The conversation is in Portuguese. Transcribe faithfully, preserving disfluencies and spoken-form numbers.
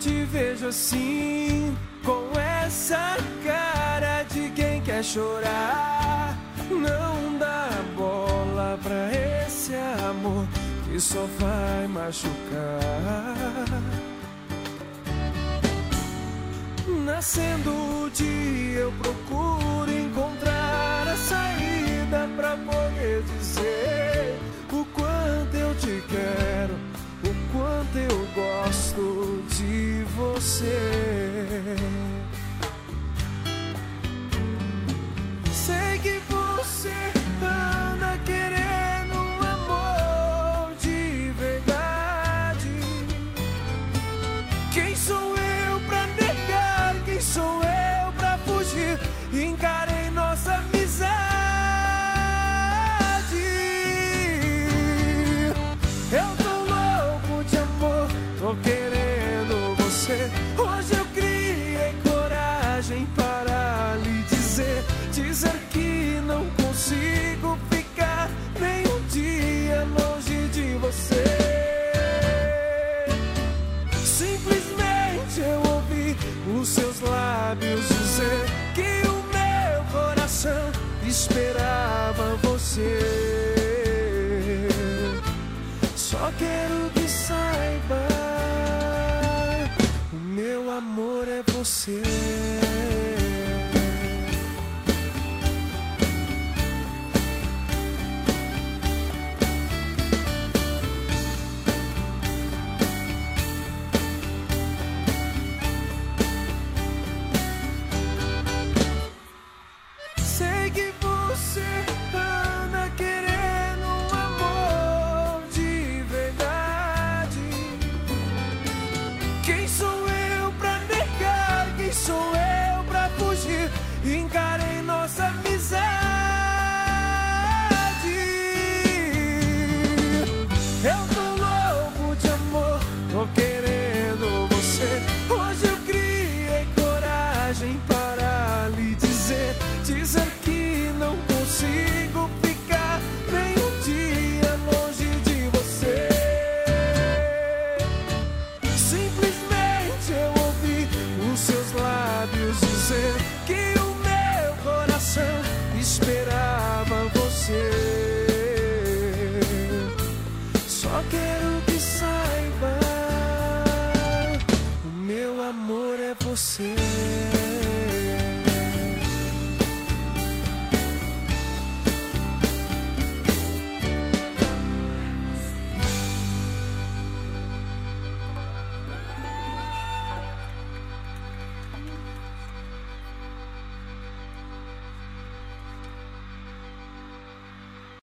te vejo assim, com essa cara de quem quer chorar, não dá bola pra esse amor que só vai machucar. Nascendo o dia eu procuro encontrar a saída pra poder dizer o quanto eu te quero, o quanto eu gosto de você. Sei que você anda querendo um amor de verdade. Quem sou eu pra negar? Quem sou eu pra fugir? Encarei nossa amizade. Eu tô louco de amor, tô querendo você. Hoje eu criei coragem para lhe dizer, dizer que não consigo ficar nem um dia longe de você. Simplesmente eu ouvi os seus lábios dizer que o meu coração esperava você. Só quero que saiba, o meu amor é você. Sei que você anda querendo um amor de verdade. Quem sou eu pra negar? Quem sou eu pra fugir? Encarei nossa amizade. Eu tô louco de amor, tô querendo você. Hoje eu criei coragem para lhe dizer, dizer que não consigo ficar nem um dia longe de você. Simplesmente eu ouvi os seus lábios dizer que o meu coração esperava você. Só quero que saiba, o meu amor é você.